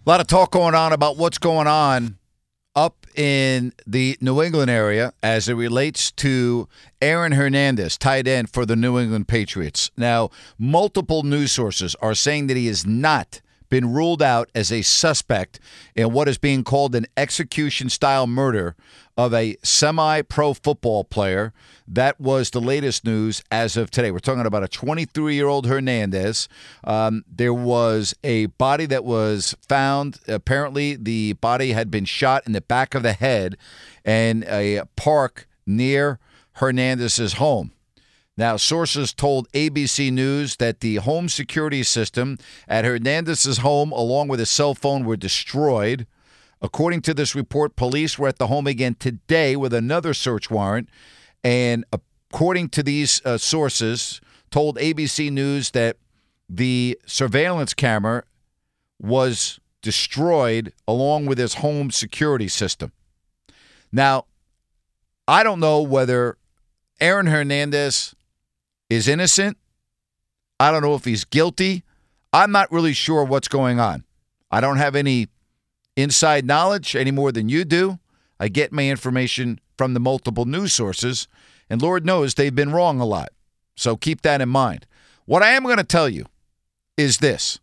A lot of talk going on about what's going on up in the New England area as it relates to Aaron Hernandez, tight end for the New England Patriots. Now, multiple news sources are saying that he has not been ruled out as a suspect in what is being called an execution-style murder of a semi-pro football player. That was the latest news as of today. We're talking about a 23-year-old Hernandez. There was a body that was found. Apparently, the body had been shot in the back of the head in a park near Hernandez's home. Now, sources told ABC News that the home security system at Hernandez's home, along with his cell phone, were destroyed. According to this report, police were at the home again today with another search warrant. And according to these sources, told ABC News that the surveillance camera was destroyed along with his home security system. Now, I don't know whether Aaron Hernandez is innocent. I don't know if he's guilty. I'm not really sure what's going on. I don't have any inside knowledge any more than you do. I get my information from the multiple news sources, and Lord knows they've been wrong a lot. So keep that in mind. What I am going to tell you is this.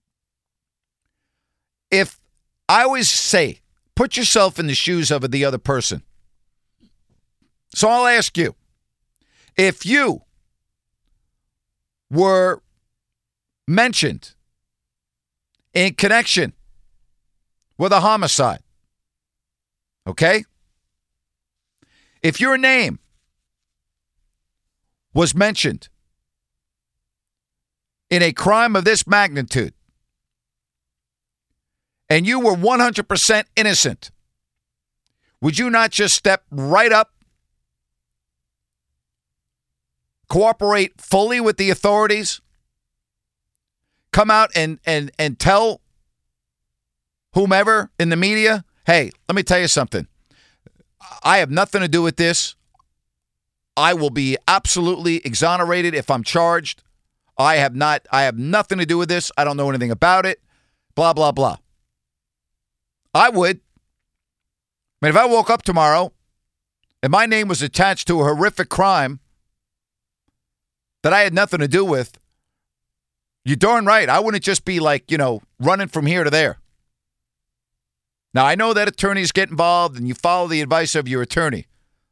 If I always say, put yourself in the shoes of the other person. So I'll ask you, if you were mentioned in connection with a homicide, okay? If your name was mentioned in a crime of this magnitude and you were 100% innocent, would you not just step right up, cooperate fully with the authorities, come out and tell whomever in the media, hey, let me tell you something. I have nothing to do with this. I will be absolutely exonerated if I'm charged. I have nothing to do with this. I don't know anything about it. Blah, blah, blah. I would. I mean, if I woke up tomorrow and my name was attached to a horrific crime that I had nothing to do with, you're darn right. I wouldn't just be like, running from here to there. Now, I know that attorneys get involved and you follow the advice of your attorney.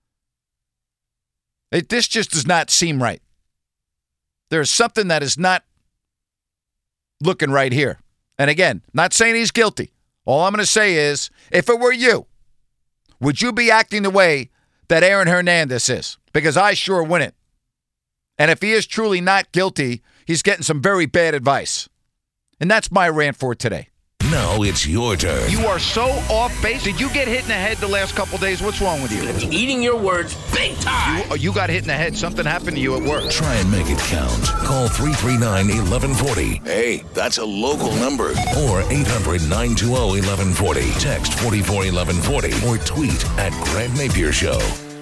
This just does not seem right. There's something that is not looking right here. And again, not saying he's guilty. All I'm going to say is, if it were you, would you be acting the way that Aaron Hernandez is? Because I sure wouldn't. And if he is truly not guilty, he's getting some very bad advice. And that's my rant for today. Now it's your turn. You are so off base. Did you get hit in the head the last couple days? What's wrong with you? Eating your words big time. You got hit in the head. Something happened to you at work. Try and make it count. Call 339-1140. Hey, that's a local number. Or 800-920-1140. Text 441140 or tweet at Grant Napier Show.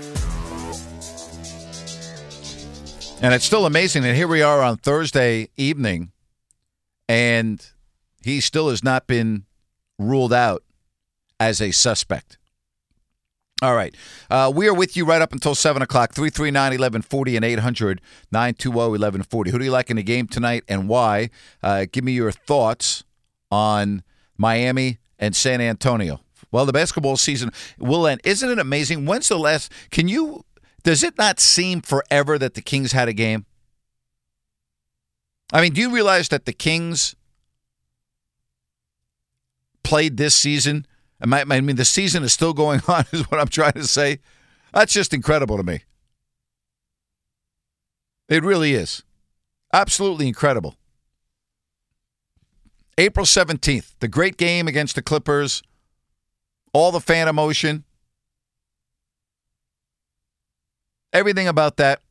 And it's still amazing that here we are on Thursday evening, and he still has not been ruled out as a suspect. All right. We are with you right up until 7 o'clock, 339-1140 and 800-920-1140. Who do you like in the game tonight and why? Give me your thoughts on Miami and San Antonio. Well, the basketball season will end. Isn't it amazing? When's the last – does it not seem forever that the Kings had a game? I mean, do you realize that the Kings played this season? I mean, the season is still going on is what I'm trying to say. That's just incredible to me. It really is. Absolutely incredible. April 17th, the great game against the Clippers, all the fan emotion. Everything about that.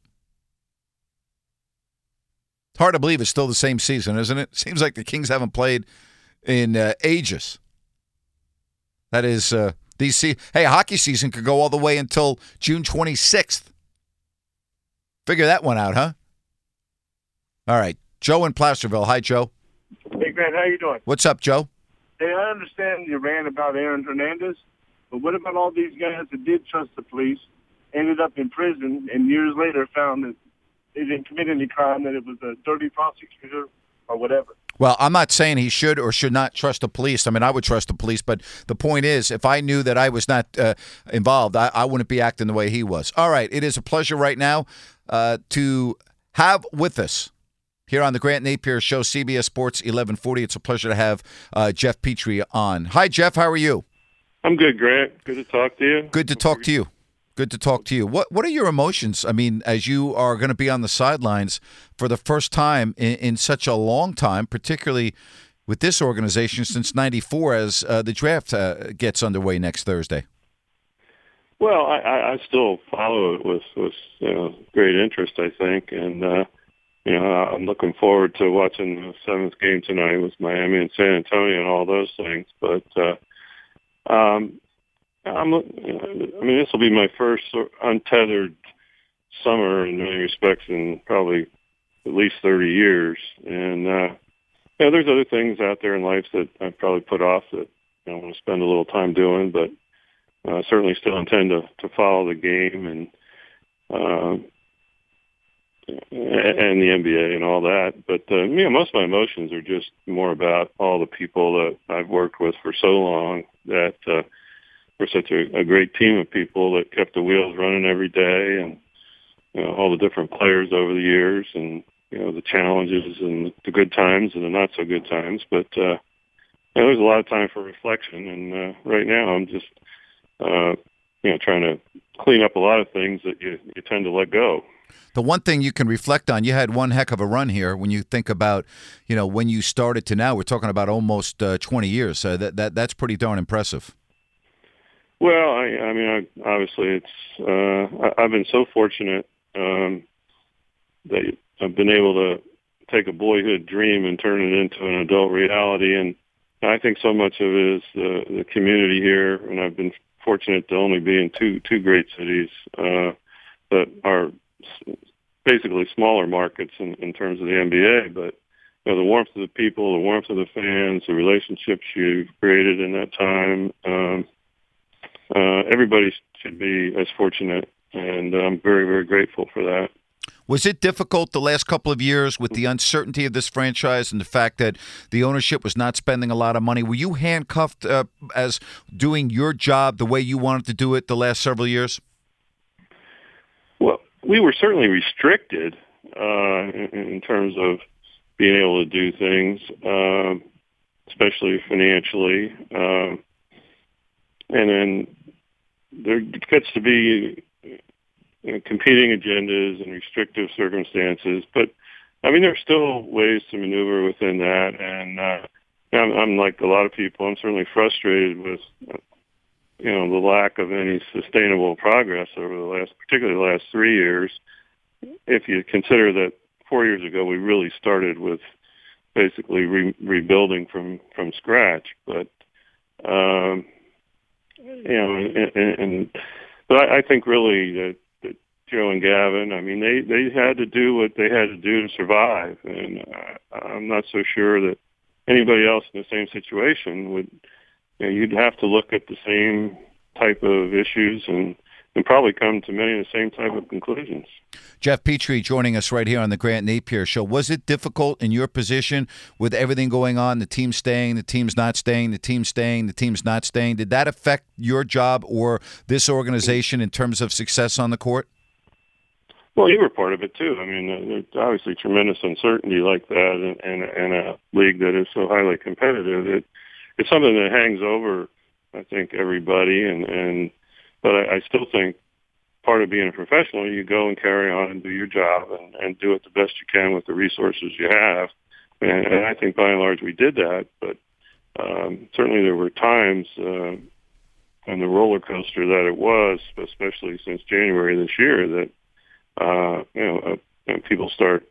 It's hard to believe it's still the same season, isn't it? Seems like the Kings haven't played in ages. That is, hockey season could go all the way until June 26th. Figure that one out, huh? All right. Joe in Placerville. Hi, Joe. Hey, Grant, how you doing? What's up, Joe? Hey, I understand you ran about Aaron Hernandez, but what about all these guys that did trust the police, ended up in prison, and years later found that they didn't commit any crime, that it was a dirty prosecutor or whatever? Well, I'm not saying he should or should not trust the police. I mean, I would trust the police, but the point is, if I knew that I was not involved, I wouldn't be acting the way he was. All right, it is a pleasure right now to have with us here on the Grant Napier Show, CBS Sports 1140. It's a pleasure to have Jeff Petrie on. Hi, Jeff. How are you? I'm good, Grant. Good to talk to you. Good to talk to you. Good to talk to you. What are your emotions? I mean, as you are going to be on the sidelines for the first time in such a long time, particularly with this organization since '94, as the draft gets underway next Thursday. Well, I still follow it with great interest, I think, and I'm looking forward to watching the seventh game tonight with Miami and San Antonio and all those things. But this will be my first untethered summer in many respects in probably at least 30 years. And, there's other things out there in life that I probably put off that I want to spend a little time doing, but I certainly still intend to follow the game and the NBA and all that. But, most of my emotions are just more about all the people that I've worked with for so long that we're such a great team of people that kept the wheels running every day, and all the different players over the years, and the challenges and the good times and the not so good times. But there's a lot of time for reflection, and right now I'm just trying to clean up a lot of things that you tend to let go. The one thing you can reflect on, you had one heck of a run here when you think about, when you started to now. We're talking about almost 20 years. That's pretty darn impressive. Well, obviously it's I've been so fortunate that I've been able to take a boyhood dream and turn it into an adult reality. And I think so much of it is the community here, and I've been fortunate to only be in two great cities that are basically smaller markets in terms of the NBA. But the warmth of the people, the warmth of the fans, the relationships you've created in that time. Everybody should be as fortunate, and I'm very, very grateful for that. Was it difficult the last couple of years with the uncertainty of this franchise and the fact that the ownership was not spending a lot of money? Were you handcuffed as doing your job the way you wanted to do it the last several years? Well, we were certainly restricted in terms of being able to do things, especially financially. And then there gets to be competing agendas and restrictive circumstances. But, there's still ways to maneuver within that. And I'm like a lot of people, I'm certainly frustrated with, the lack of any sustainable progress over particularly the last 3 years. If you consider that 4 years ago we really started with basically rebuilding from scratch. But, but I think really that Joe and Gavin, they had to do what they had to do to survive, and I'm not so sure that anybody else in the same situation would. You'd have to look at the same type of issues and probably come to many of the same type of conclusions. Jeff Petrie joining us right here on the Grant Napier Show. Was it difficult in your position with everything going on, the team staying, the team's not staying, the team staying, the team's not staying? Did that affect your job or this organization in terms of success on the court? Well, you were part of it, too. There's obviously tremendous uncertainty like that in a league that is so highly competitive. It's something that hangs over, I think, everybody. But I still think part of being a professional, you go and carry on and do your job and do it the best you can with the resources you have. And I think by and large we did that. But certainly there were times on the roller coaster that it was, especially since January this year, that people start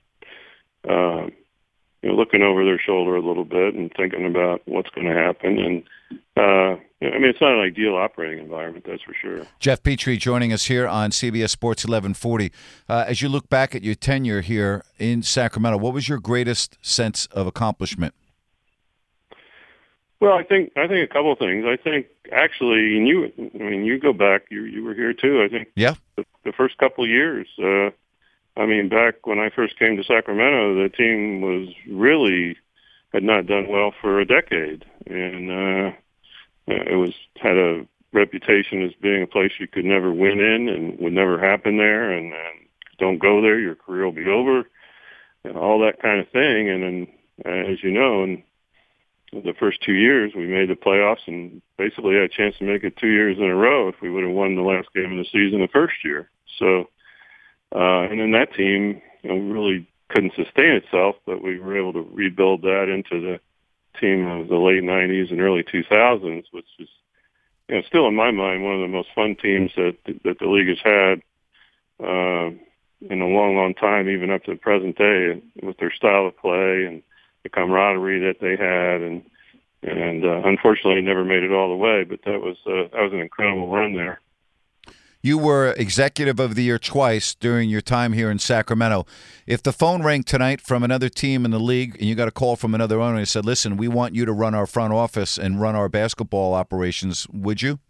looking over their shoulder a little bit and thinking about what's going to happen. And it's not an ideal operating environment, that's for sure. Jeff Petrie joining us here on CBS Sports 1140. As you look back at your tenure here in Sacramento, what was your greatest sense of accomplishment? Well, I think a couple of things. I think actually, and you go back, you were here too. I think Yeah. the first couple of years. Back when I first came to Sacramento, the team had not done well for a decade, and it had a reputation as being a place you could never win in and would never happen there, and don't go there, your career will be over, and all that kind of thing. And then, as you know, in the first 2 years, we made the playoffs and basically had a chance to make it 2 years in a row if we would have won the last game of the season the first year. So, and then that team, really couldn't sustain itself, but we were able to rebuild that into the team of the late 90s and early 2000s, which is, still in my mind one of the most fun teams that the league has had in a long, long time, even up to the present day, with their style of play and the camaraderie that they had, and unfortunately never made it all the way. But that was an incredible run there. You were Executive of the Year twice during your time here in Sacramento. If the phone rang tonight from another team in the league and you got a call from another owner and said, listen, we want you to run our front office and run our basketball operations, would you?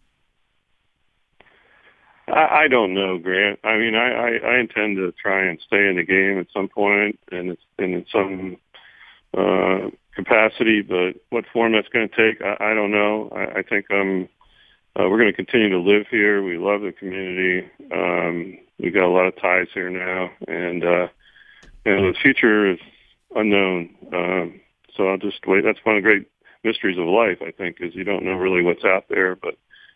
I don't know, Grant. I mean, I intend to try and stay in the game at some point and in some capacity, but what form that's going to take, I don't know. I think we're going to continue to live here. We love the community. We've got a lot of ties here now, and the future is unknown. So I'll just wait. That's one of the great mysteries of life, I think, is you don't know really what's out there. But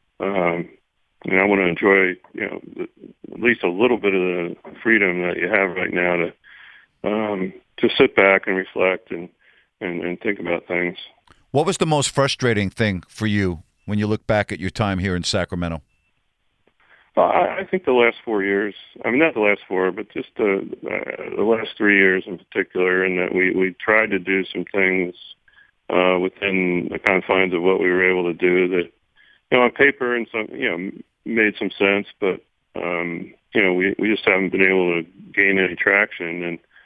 I want to enjoy, at least a little bit of the freedom that you have right now to sit back and reflect and think about things. What was the most frustrating thing for you when you look back at your time here in Sacramento? I think the last 4 years, not the last four, but just the last 3 years in particular, and that we tried to do some things within the confines of what we were able to do that, on paper and some, made some sense, but, we just haven't been able to gain any traction.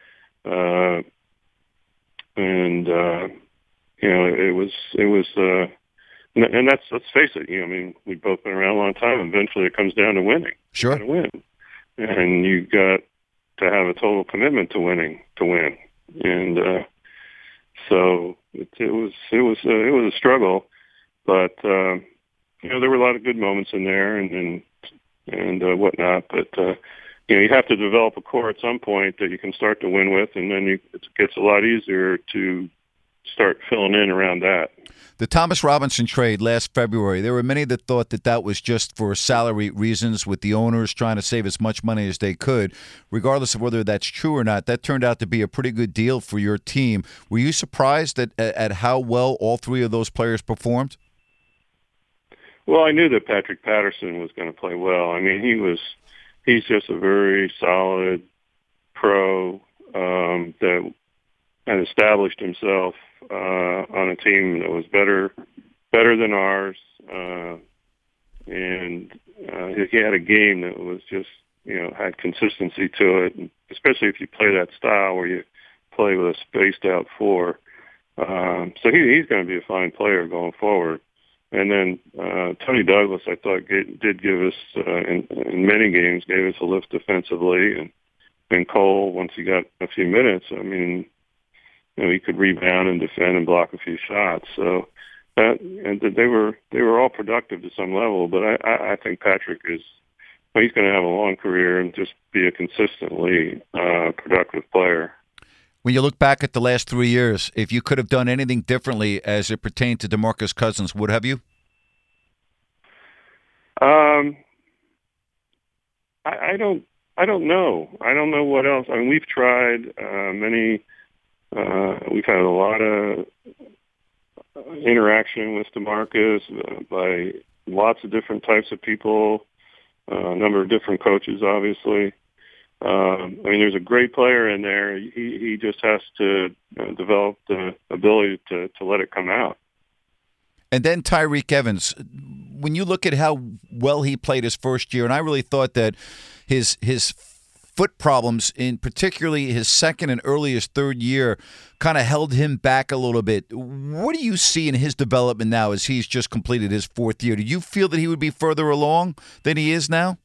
It was and that's, let's face it, we've both been around a long time. Eventually it comes down to winning. Sure. You gotta win. And you got to have a total commitment to winning, to win. And, so it was a struggle, but, there were a lot of good moments in there and whatnot, but, you have to develop a core at some point that you can start to win with, and then it gets a lot easier to start filling in around that. The Thomas Robinson trade last February, there were many that thought that was just for salary reasons, with the owners trying to save as much money as they could. Regardless of whether that's true or not, that turned out to be a pretty good deal for your team. Were you surprised at how well all three of those players performed? Well, I knew that Patrick Patterson was going to play well. I mean, he's just a very solid pro that had established himself on a team that was better than ours, and he had a game that was just had consistency to it, and especially if you play that style where you play with a spaced out four. So he's going to be a fine player going forward. And then Tony Douglas, I thought, did give us in many games, gave us a lift defensively, and Cole, once he got a few minutes, he could rebound and defend and block a few shots. So and they were all productive to some level. But I think Patrick he's going to have a long career and just be a consistently productive player. When you look back at the last 3 years, if you could have done anything differently as it pertained to DeMarcus Cousins, would have you? I don't know. I don't know what else. I mean, we've tried many. We've had a lot of interaction with DeMarcus by lots of different types of people, a number of different coaches, obviously. There's a great player in there. He just has to develop the ability to let it come out. And then Tyreke Evans, when you look at how well he played his first year, and I really thought that his foot problems, in particularly his second and earliest third year, kind of held him back a little bit. What do you see in his development now as he's just completed his fourth year? Do you feel that he would be further along than he is now?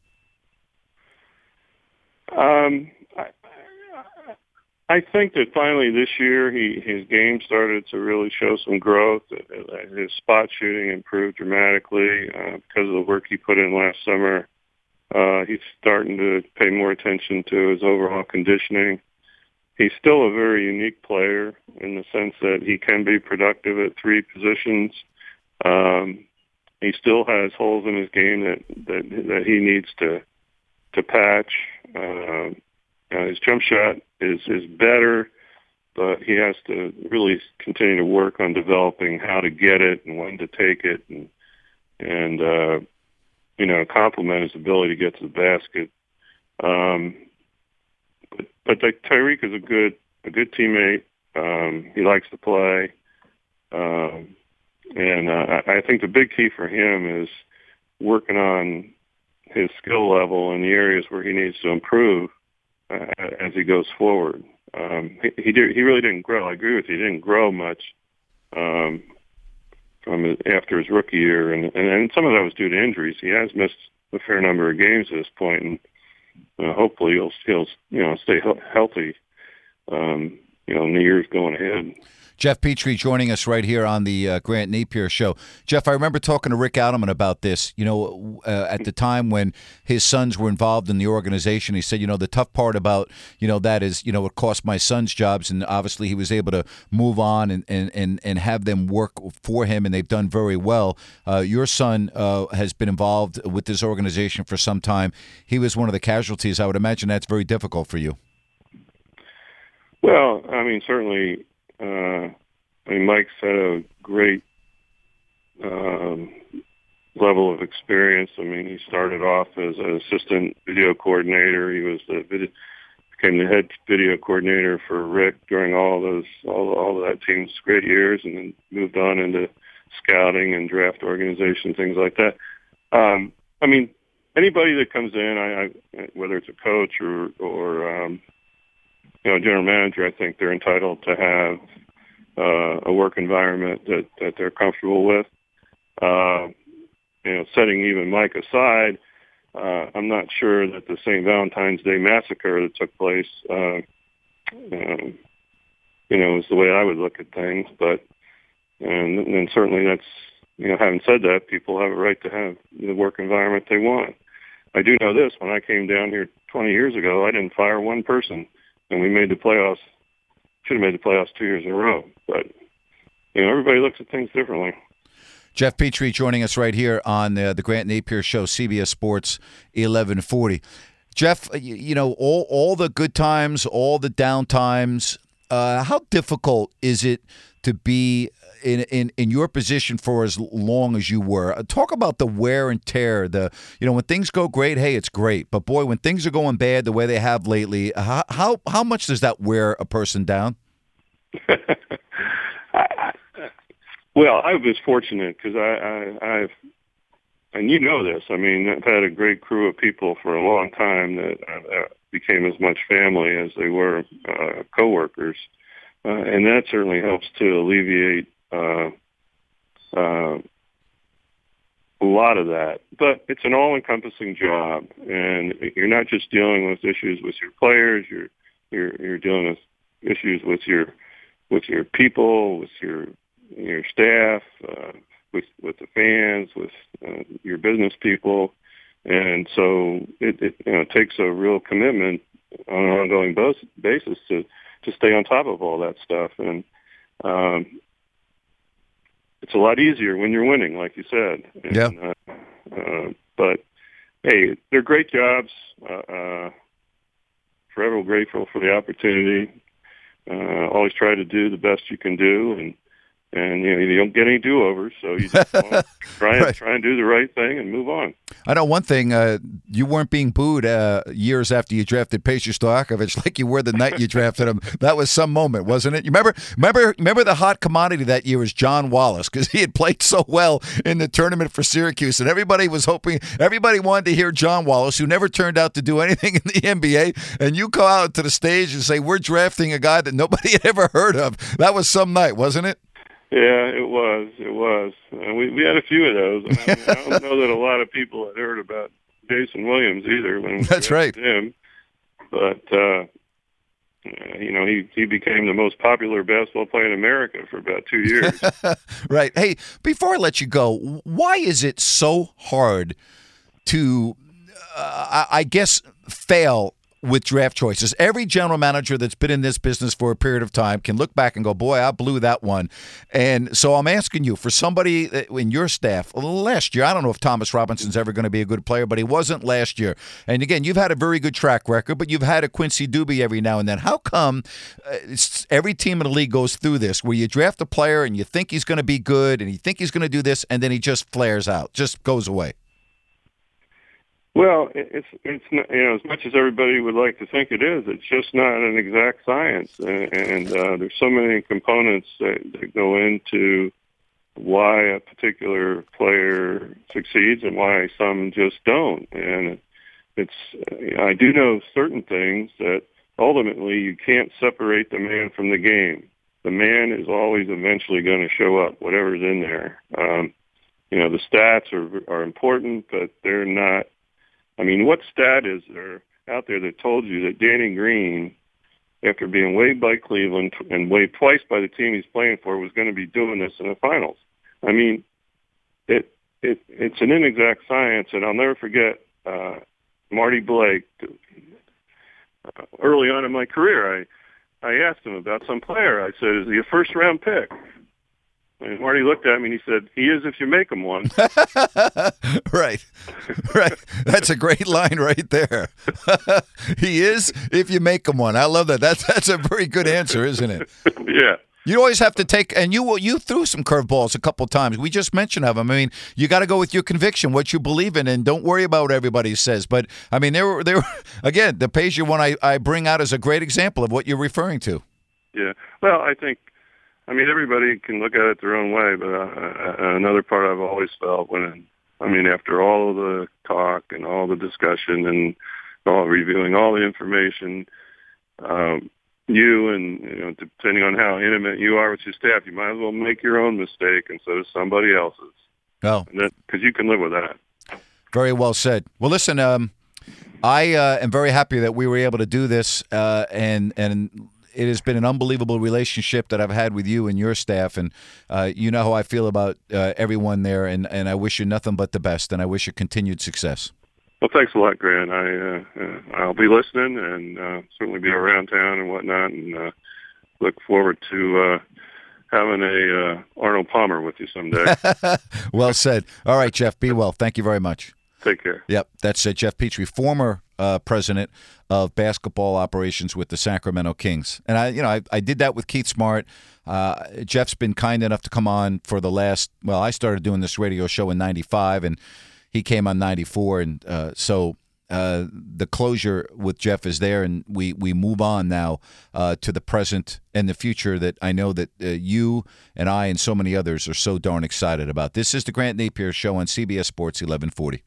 I think that finally this year his game started to really show some growth. His spot shooting improved dramatically because of the work he put in last summer. He's starting to pay more attention to his overall conditioning. He's still a very unique player in the sense that he can be productive at three positions. He still has holes in his game that he needs to patch. His jump shot is better, but he has to really continue to work on developing how to get it and when to take it, and complement his ability to get to the basket. But Tyreke is a good teammate. He likes to play, and I think the big key for him is working on his skill level in the areas where he needs to improve as he goes forward. He really didn't grow. I agree with you. He didn't grow much after his rookie year, and some of that was due to injuries. He has missed a fair number of games at this point, and hopefully he'll stay healthy. In the years going ahead. Jeff Petrie joining us right here on the Grant Napier Show. Jeff, I remember talking to Rick Adelman about this. At the time when his sons were involved in the organization, he said, the tough part about, that is, it cost my sons jobs, and obviously he was able to move on and have them work for him, and they've done very well. Your son has been involved with this organization for some time. He was one of the casualties. I would imagine that's very difficult for you. Well, certainly. Mike's had a great level of experience. He started off as an assistant video coordinator. He became the head video coordinator for Rick during all of that team's great years, and then moved on into scouting and draft organization, things like that. Anybody that comes in, whether it's a coach or general manager, I think they're entitled to have a work environment that they're comfortable with. Setting even Mike aside, I'm not sure that the St. Valentine's Day massacre that took place, is the way I would look at things. But and certainly that's, having said that, people have a right to have the work environment they want. I do know this: when I came down here 20 years ago, I didn't fire one person, and we made the playoffs. Should have made the playoffs 2 years in a row. But, everybody looks at things differently. Jeff Petrie joining us right here on the Grant Napier Show, CBS Sports 1140. Jeff, all the good times, all the down times, how difficult is it to be in your position for as long as you were? Talk about the wear and tear. When things go great, hey, it's great. But boy, when things are going bad the way they have lately, how much does that wear a person down? Well, I was fortunate because I've and you know this. I've had a great crew of people for a long time that became as much family as they were coworkers, and that certainly helps to alleviate a lot of that. But it's an all-encompassing job, and you're not just dealing with issues with your players. You're dealing with issues with your people, with your staff, with the fans, with your business people, and so it takes a real commitment on an ongoing basis to stay on top of all that stuff. And it's a lot easier when you're winning, like you said. Yeah. But hey, they're great jobs. Forever grateful for the opportunity. Always try to do the best you can do, And you don't get any do-overs, so you just want to try and do the right thing and move on. I know one thing: you weren't being booed years after you drafted Peja Stojakovic like you were the night you drafted him. That was some moment, wasn't it? You remember the hot commodity that year was John Wallace, because he had played so well in the tournament for Syracuse, and everybody wanted to hear John Wallace, who never turned out to do anything in the NBA. And you go out to the stage and say, "We're drafting a guy that nobody had ever heard of." That was some night, wasn't it? Yeah, it was. We had a few of those. And I don't know that a lot of people had heard about Jason Williams either when we drafted him. But he became the most popular basketball player in America for about 2 years. Right. Hey, before I let you go, why is it so hard to, I guess, fail with draft choices? Every general manager that's been in this business for a period of time can look back and go, boy, I blew that one. And so I'm asking you, for somebody in your staff, last year, I don't know if Thomas Robinson's ever going to be a good player, but he wasn't last year. And again, you've had a very good track record, but you've had a Quincy Douby every now and then. How come every team in the league goes through this, where you draft a player and you think he's going to be good and you think he's going to do this, and then he just flares out, just goes away? Well, it's not, as much as everybody would like to think it is, it's just not an exact science, and there's so many components that go into why a particular player succeeds and why some just don't. And I do know certain things that ultimately you can't separate the man from the game. The man is always eventually going to show up, whatever's in there. The stats are important, but they're not. I mean, what stat is there out there that told you that Danny Green, after being waived by Cleveland and waived twice by the team he's playing for, was going to be doing this in the finals? I mean, it's an inexact science, and I'll never forget Marty Blake. Early on in my career, I asked him about some player. I said, "Is he a first-round pick?" And Marty looked at me and he said, "He is if you make him one." Right. That's a great line right there. He is if you make him one. I love that. That's a very good answer, isn't it? Yeah. You always have to take, and you threw some curveballs a couple times. We just mentioned of them. I mean, you got to go with your conviction, what you believe in, and don't worry about what everybody says. But I mean, there were again, the Peja one I bring out as a great example of what you're referring to. Yeah. Well, I mean, everybody can look at it their own way, but another part I've always felt after all of the talk and all the discussion and reviewing all the information, you and depending on how intimate you are with your staff, you might as well make your own mistake instead of somebody else's. Oh, because you can live with that. Very well said. Well, listen, I am very happy that we were able to do this, and it has been an unbelievable relationship that I've had with you and your staff, and you know how I feel about everyone there, and I wish you nothing but the best, and I wish you continued success. Well, thanks a lot, Grant. I'll be listening and certainly be around town and whatnot, and look forward to having a Arnold Palmer with you someday. Well said. All right, Jeff, be well. Thank you very much. Take care. Yep, that's Jeff Petrie, former president of basketball operations with the Sacramento Kings. And I did that with Keith Smart. Jeff's been kind enough to come on for I started doing this radio show in 95, and he came on 94. And so the closure with Jeff is there, and we move on now to the present and the future that I know that you and I and so many others are so darn excited about. This is the Grant Napier Show on CBS Sports 1140.